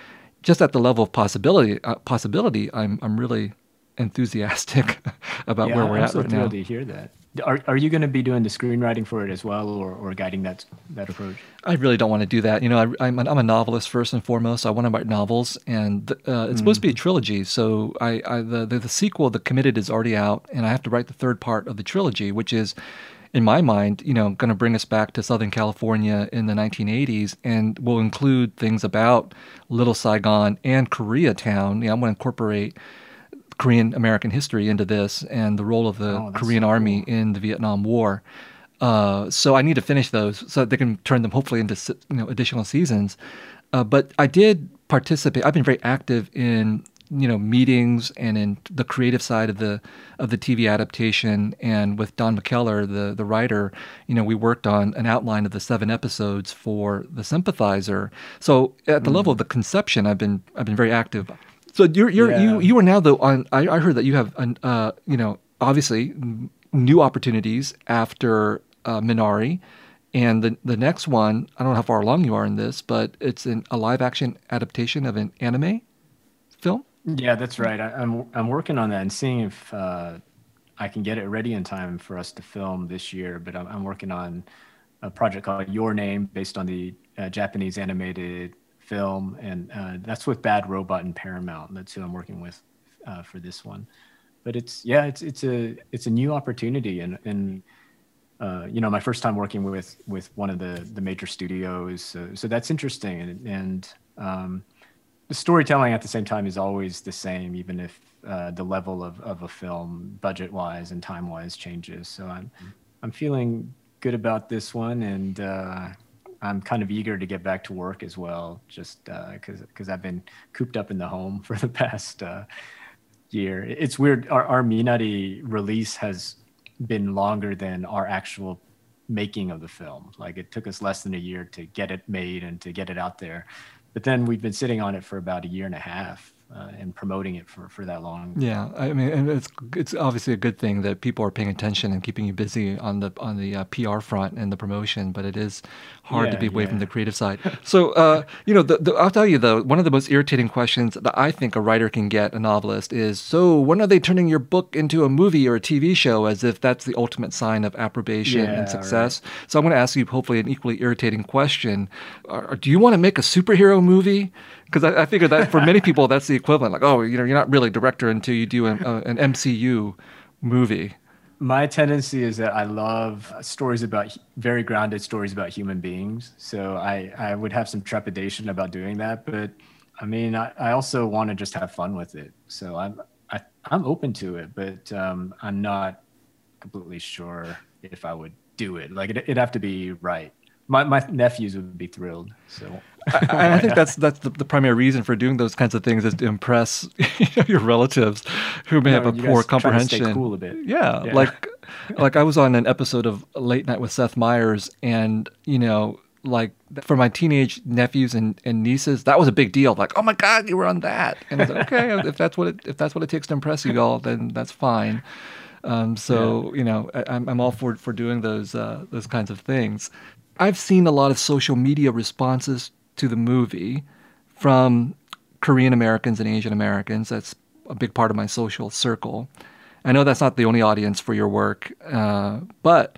just at the level of possibility, uh, possibility, I'm I'm really enthusiastic about yeah, where we're I'm at so right thrilled now. to hear that. Are are you going to be doing the screenwriting for it as well, or, or guiding that that approach? I really don't want to do that. You know, I, I'm, I'm a novelist first and foremost. I want to write novels, and uh, it's supposed to be a Mm. trilogy. So I, I the, the the sequel, The Committed, is already out, and I have to write the third part of the trilogy, which is, in my mind, you know, going to bring us back to Southern California in the nineteen eighties, and will include things about Little Saigon and Koreatown. You know, I'm going to incorporate Korean American history into this and the role of the Oh, that's Korean so Army cool. in the Vietnam War. Uh, so I need to finish those so that they can turn them hopefully into you know additional seasons. Uh, but I did participate. I've been very active in you know meetings and in the creative side of the of the T V adaptation. And with Don McKellar, the the writer, you know we worked on an outline of the seven episodes for The Sympathizer. So at the level of Mm. the conception, I've been I've been very active. So you're you're you Yeah. you are now though on. I, I heard that you have an uh you know obviously n- new opportunities after uh, Minari, and the the next one. I don't know how far along you are in this, but it's an, a live action adaptation of an anime film. Yeah, that's right. I, I'm I'm working on that and seeing if uh, I can get it ready in time for us to film this year. But I'm, I'm working on a project called Your Name, based on the uh, Japanese animated film, and uh, that's with Bad Robot and Paramount. That's who I'm working with uh, for this one. But it's yeah, it's it's a it's a new opportunity, and and uh, you know my first time working with with one of the the major studios. So, so that's interesting, and and um, the storytelling at the same time is always the same, even if uh, the level of, of a film, budget wise and time wise, changes. So I'm I'm feeling good about this one, and uh, I'm kind of eager to get back to work as well, just because because I've been cooped up in the home for the past uh, year. It's weird. Our, our Minari release has been longer than our actual making of the film. Like it took us less than a year to get it made and to get it out there. But then we've been sitting on it for about a year and a half uh, and promoting it for, for that long. Yeah, I mean, and it's it's obviously a good thing that people are paying attention and keeping you busy on the on the uh, P R front and the promotion. But it is hard to Yeah, be away from yeah. the creative side. So, uh, you know, the, the, I'll tell you though, one of the most irritating questions that I think a writer can get, a novelist, is, so when are they turning your book into a movie or a T V show? As if that's the ultimate sign of approbation and Yeah, right. success. So I'm going to ask you hopefully an equally irritating question: Are, Do you want to make a superhero movie? Because I, I figure that for many people that's the equivalent. Like, oh, you know, you're not really a director until you do an, uh, an M C U movie. My tendency is that I love stories about very grounded stories about human beings. So I, I would have some trepidation about doing that. But I mean, I, I also want to just have fun with it. So I'm, I, I'm open to it, but um, I'm not completely sure if I would do it. Like it, it'd have to be right. My, my nephews would be thrilled. So I, I why think not? that's that's the, the primary reason for doing those kinds of things, is to impress your relatives who may have No, a you poor guys trying to stay comprehension. cool a bit. Yeah, Yeah. like like I was on an episode of Late Night with Seth Meyers, and you know, like for my teenage nephews and, and nieces, that was a big deal. Like, oh my God, you were on that, and I was like, okay, if that's what it if that's what it takes to impress you all, then that's fine. Um, Yeah. so you know, I, I'm I'm all for for doing those uh, those kinds of things. I've seen a lot of social media responses to the movie from Korean Americans and Asian Americans. That's a big part of my social circle. I know that's not the only audience for your work, uh, but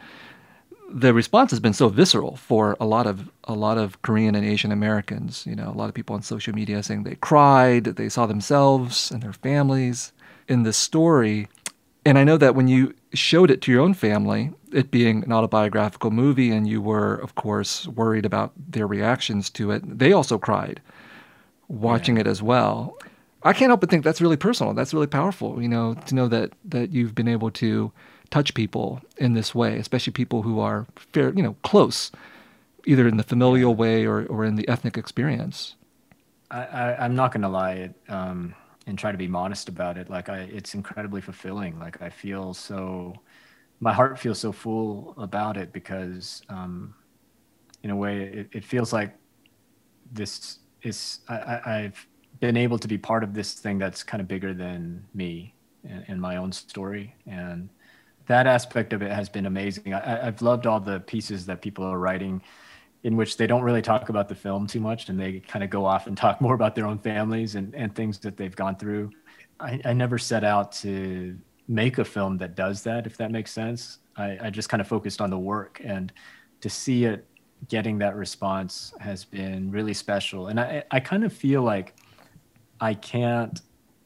the response has been so visceral for a lot of a lot of Korean and Asian Americans. You know, a lot of people on social media saying they cried, they saw themselves and their families in this story. And I know that when you showed it to your own family, it being an autobiographical movie, and you were, of course, worried about their reactions to it, they also cried watching Yeah. it as well. I can't help but think that's really personal. That's really powerful, you know, to know that that you've been able to touch people in this way, especially people who are fair, you know, close, either in the familial Yeah. way or, or in the ethnic experience. I, I, I'm not going to lie um, and try to be modest about it. Like I, it's incredibly fulfilling. Like I feel so, my heart feels so full about it because um, in a way it, it feels like this is, I, I, I've been able to be part of this thing that's kind of bigger than me and, and my own story. And that aspect of it has been amazing. I, I've loved all the pieces that people are writing in which they don't really talk about the film too much, and they kind of go off and talk more about their own families and, and things that they've gone through. I, I never set out to make a film that does that, if that makes sense. I, I just kind of focused on the work, and to see it getting that response has been really special. And I, I kind of feel like I can't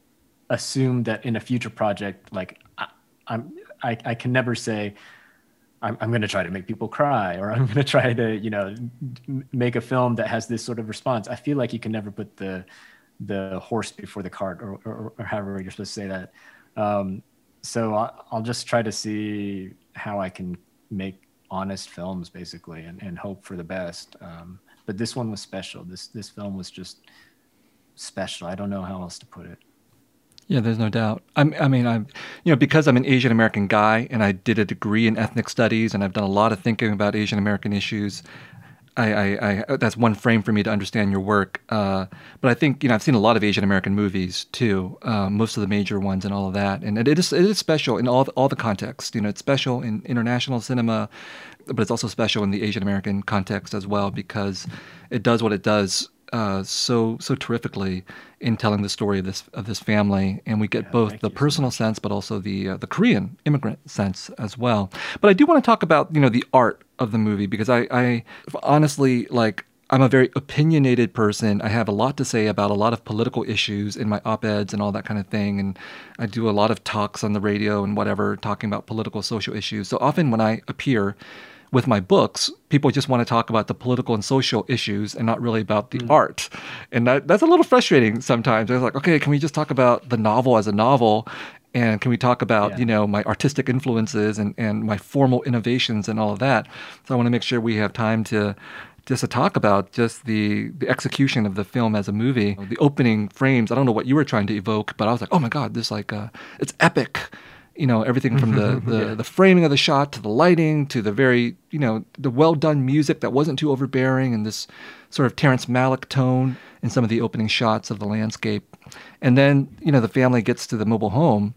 assume that in a future project, like I, I'm, I, I can never say, I'm, I'm going to try to make people cry, or I'm going to try to, you know, make a film that has this sort of response. I feel like you can never put the the horse before the cart, or, or, or however you're supposed to say that. Um, so I'll, I'll just try to see how I can make honest films, basically, and, and hope for the best. Um, but this one was special. This this film was just special. I don't know how else to put it. Yeah, there's no doubt. I'm, I mean, I'm, you know, because I'm an Asian American guy and I did a degree in ethnic studies and I've done a lot of thinking about Asian American issues. I, I, I that's one frame for me to understand your work. Uh, but I think, you know, I've seen a lot of Asian American movies too, uh, most of the major ones and all of that. And it is it is special in all the, all the contexts. You know, it's special in international cinema, but it's also special in the Asian American context as well, because it does what it does uh, so so terrifically in telling the story of this of this family, and we get yeah, both the personal so sense, but also the uh, the Korean immigrant sense as well. But I do want to talk about, you know, the art of the movie, because I, I honestly, like, I'm a very opinionated person. I have a lot to say about a lot of political issues in my op-eds and all that kind of thing, and I do a lot of talks on the radio and whatever, talking about political, social issues. So often when I appear with my books, people just want to talk about the political and social issues and not really about the mm. art. And that, that's a little frustrating sometimes. I was like, okay, can we just talk about the novel as a novel? And can we talk about, yeah. you know, my artistic influences and, and my formal innovations and all of that? So I want to make sure we have time to just to talk about just the, the execution of the film as a movie. The opening frames, I don't know what you were trying to evoke, but I was like, oh my God, this like, uh, it's epic. You know, everything from the, the, yeah. the framing of the shot to the lighting to the very, you know, the well-done music that wasn't too overbearing, and this sort of Terrence Malick tone in some of the opening shots of the landscape. And then, you know, the family gets to the mobile home,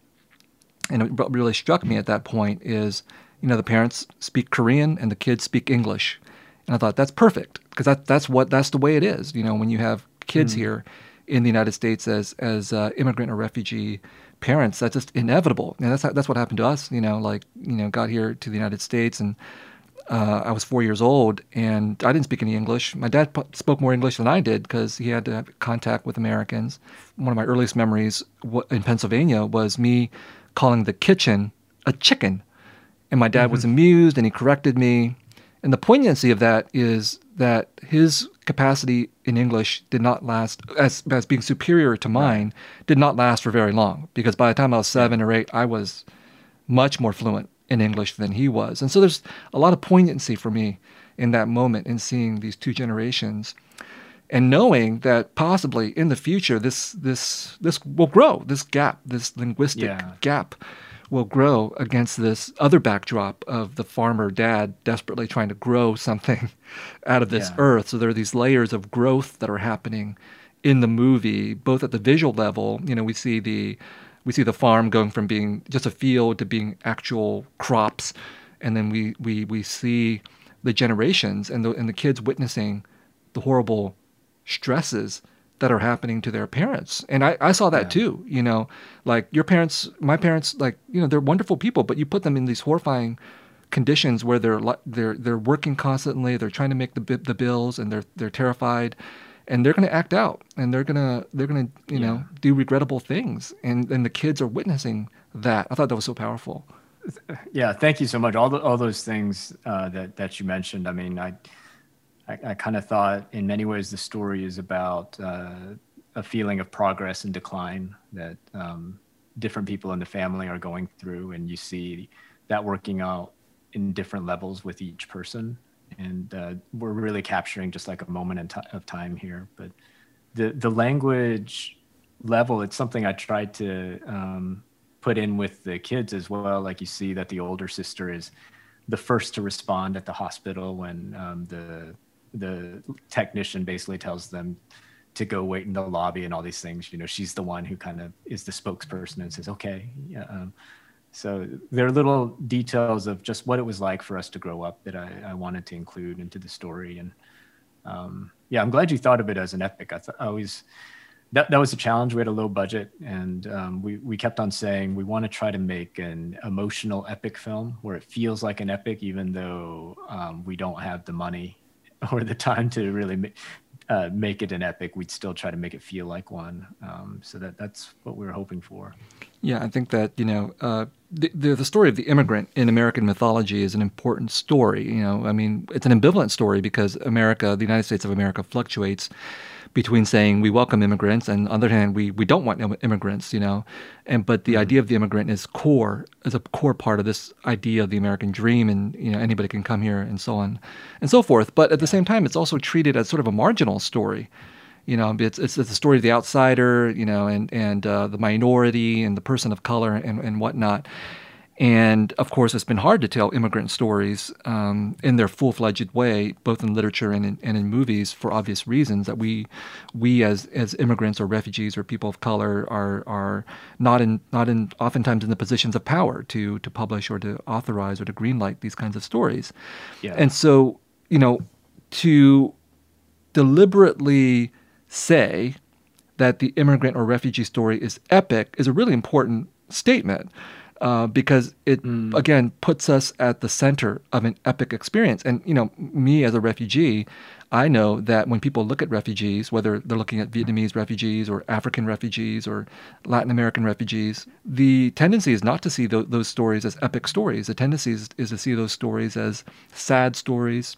and what really struck me at that point is, you know, the parents speak Korean and the kids speak English. And I thought, that's perfect, because that, that's what that's the way it is. You know, when you have kids mm. here in the United States as as uh, immigrant or refugee parents, that's just inevitable. And that's how, that's what happened to us. You know, like, you know, got here to the United States, and uh, I was four years old, and I didn't speak any English. My dad p- spoke more English than I did because he had to have contact with Americans. One of my earliest memories w- in Pennsylvania was me calling the kitchen a chicken, and my dad mm-hmm. was amused, and he corrected me. And the poignancy of that is that his capacity in English did not last, as as being superior to mine, right. did not last for very long, because by the time I was seven or eight, I was much more fluent in English than he was. And so there's a lot of poignancy for me in that moment in seeing these two generations, and knowing that possibly in the future this this this will grow, this gap, this linguistic yeah. gap will grow against this other backdrop of the farmer dad desperately trying to grow something out of this yeah. earth. So there are these layers of growth that are happening in the movie, both at the visual level. You know, we see the we see the farm going from being just a field to being actual crops, and then we we we see the generations and the and the kids witnessing the horrible stresses that are happening to their parents. And I, I saw that yeah. too, you know, like your parents, my parents, like, you know, they're wonderful people, but you put them in these horrifying conditions where they're they're they're working constantly, they're trying to make the the bills, and they're they're terrified, and they're going to act out, and they're going to they're going to, you yeah. know, do regrettable things, and and the kids are witnessing that. I thought that was so powerful. Yeah, thank you so much. All the, all those things uh, that that you mentioned. I mean, I I, I kind of thought in many ways the story is about uh, a feeling of progress and decline that um, different people in the family are going through, and you see that working out in different levels with each person. And uh, we're really capturing just like a moment in t- of time here. But the the language level, it's something I tried to um, put in with the kids as well. Like you see that the older sister is the first to respond at the hospital when um, the the technician basically tells them to go wait in the lobby and all these things. You know, she's the one who kind of is the spokesperson and says, okay. Yeah. Um, so there are little details of just what it was like for us to grow up that I, I wanted to include into the story. And um, yeah, I'm glad you thought of it as an epic. I, th- I always, that, that was a challenge. We had a low budget, and um, we, we kept on saying we want to try to make an emotional epic film where it feels like an epic, even though um, we don't have the money or the time to really ma- uh, make it an epic. We'd still try to make it feel like one. Um, so that that's what we were hoping for. Yeah, I think that, you know, uh, the, the the story of the immigrant in American mythology is an important story. You know, I mean, it's an ambivalent story because America, the United States of America, fluctuates between saying we welcome immigrants and on the other hand, we, we don't want im- immigrants, you know. And but the mm-hmm. idea of the immigrant is core, is a core part of this idea of the American dream, and, you know, anybody can come here and so on and so forth. But at the same time, it's also treated as sort of a marginal story. You know, it's it's, it's the story of the outsider, you know, and and uh, the minority and the person of color and, and whatnot. And of course, it's been hard to tell immigrant stories um, in their full-fledged way, both in literature and in, and in movies, for obvious reasons. That we we as as immigrants or refugees or people of color are are not in not in oftentimes in the positions of power to to publish or to authorize or to greenlight these kinds of stories. Yeah. And so, you know, to deliberately say that the immigrant or refugee story is epic is a really important statement uh, because it, mm. again, puts us at the center of an epic experience. And, you know, me as a refugee, I know that when people look at refugees, whether they're looking at Vietnamese refugees or African refugees or Latin American refugees, the tendency is not to see th- those stories as epic stories. The tendency is, is to see those stories as sad stories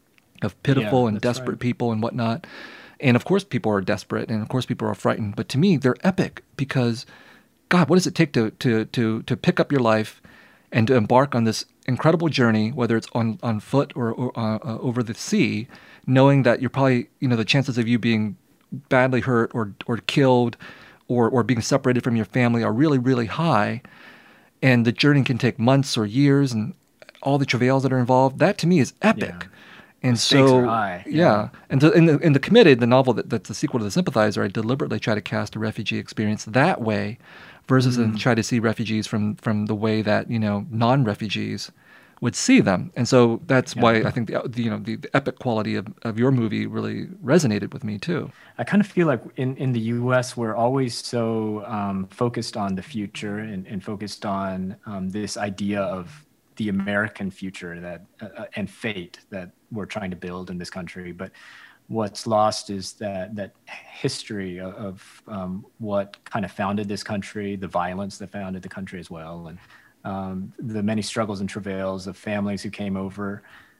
of pitiful yeah, and desperate right. people and whatnot. And of course people are desperate, and of course people are frightened. But to me, they're epic because, God, what does it take to to to to pick up your life and to embark on this incredible journey, whether it's on, on foot or, or uh, uh, over the sea, knowing that you're probably, you know, the chances of you being badly hurt or or killed or or being separated from your family are really, really high. And the journey can take months or years and all the travails that are involved. That to me is epic. Yeah. And the stakes so, are high. yeah. yeah. And so in the, in the Committed, the novel that, that's the sequel to The Sympathizer, I deliberately try to cast a refugee experience that way versus mm. and try to see refugees from, from the way that, you know, non-refugees would see them. And so that's yeah. why I think the, the you know the, the epic quality of, of your movie really resonated with me too. I kind of feel like in, in the U S we're always so um, focused on the future and, and focused on um, this idea of the American future that uh, and fate that we're trying to build in this country. But what's lost is that that history of, of um, what kind of founded this country, the violence that founded the country as well, and um, the many struggles and travails of families who came over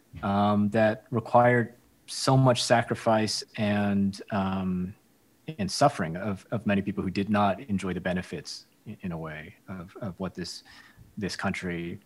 um, that required so much sacrifice and um, and suffering of, of many people who did not enjoy the benefits in, in a way of, of what this this country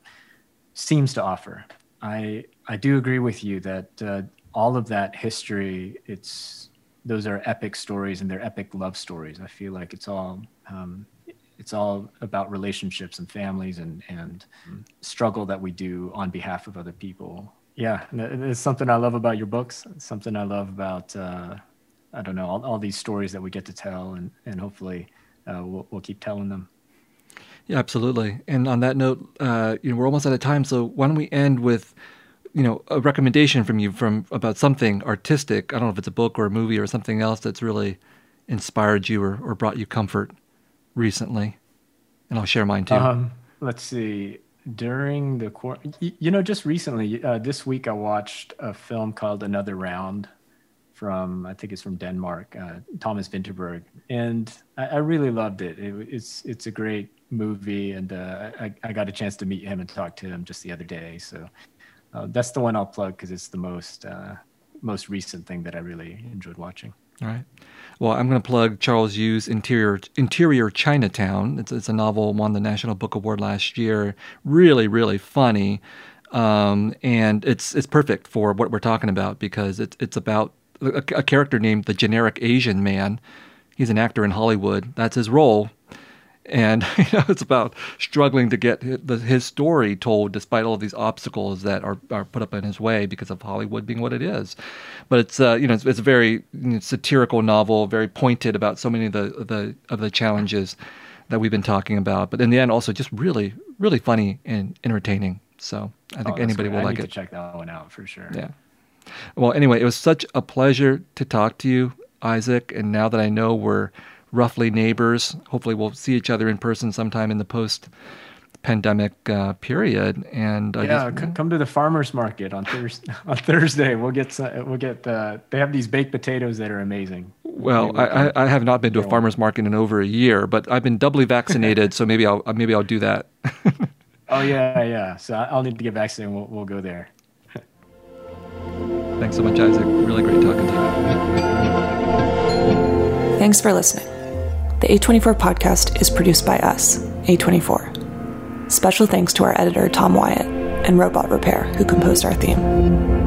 seems to offer. I I do agree with you that uh, all of that history, it's those are epic stories and they're epic love stories. I feel like it's all um, it's all about relationships and families and and struggle that we do on behalf of other people. Yeah, it's something I love about your books. It's something I love about uh, I don't know all, all these stories that we get to tell, and and hopefully uh, we'll we'll keep telling them. Yeah, absolutely. And on that note, uh, you know, we're almost out of time. So why don't we end with, you know, a recommendation from you from about something artistic. I don't know if it's a book or a movie or something else that's really inspired you or, or brought you comfort recently. And I'll share mine too. Um, let's see. During the quarantine, you know, just recently, uh, this week I watched a film called Another Round from, I think it's from Denmark, uh, Thomas Vinterberg. And I, I really loved it. it. It's it's a great movie, and uh, I, I got a chance to meet him and talk to him just the other day. So uh, that's the one I'll plug because it's the most uh, most recent thing that I really enjoyed watching. All right. Well, I'm going to plug Charles Yu's Interior Interior Chinatown. It's, it's a novel, won the National Book Award last year. Really, really funny, um, and it's it's perfect for what we're talking about because it's it's about a, a character named the Generic Asian Man. He's an actor in Hollywood. That's his role. And you know, it's about struggling to get his, his story told despite all of these obstacles that are, are put up in his way because of Hollywood being what it is. But it's uh, you know it's, it's a very you know, satirical novel, very pointed about so many of the, the of the challenges that we've been talking about. But in the end, also just really really funny and entertaining. So I think oh, anybody great. will I like need it. To check that one out for sure. Yeah. Well, anyway, it was such a pleasure to talk to you, Isaac. And now that I know we're roughly neighbors, hopefully we'll see each other in person sometime in the post-pandemic uh, period. And uh, yeah, just, c- come to the farmers market on Thursday. On Thursday, we'll get some, we'll get the. They have these baked potatoes that are amazing. Well, I, I have not been to a farmer's market in over a year, but I've been doubly vaccinated, so maybe I'll maybe I'll do that. Oh yeah, yeah. So I'll need to get vaccinated. We'll we'll go there. Thanks so much, Isaac. Really great talking to you. Thanks for listening. The A twenty-four podcast is produced by us, A twenty-four. Special thanks to our editor, Tom Wyatt, and Robot Repair, who composed our theme.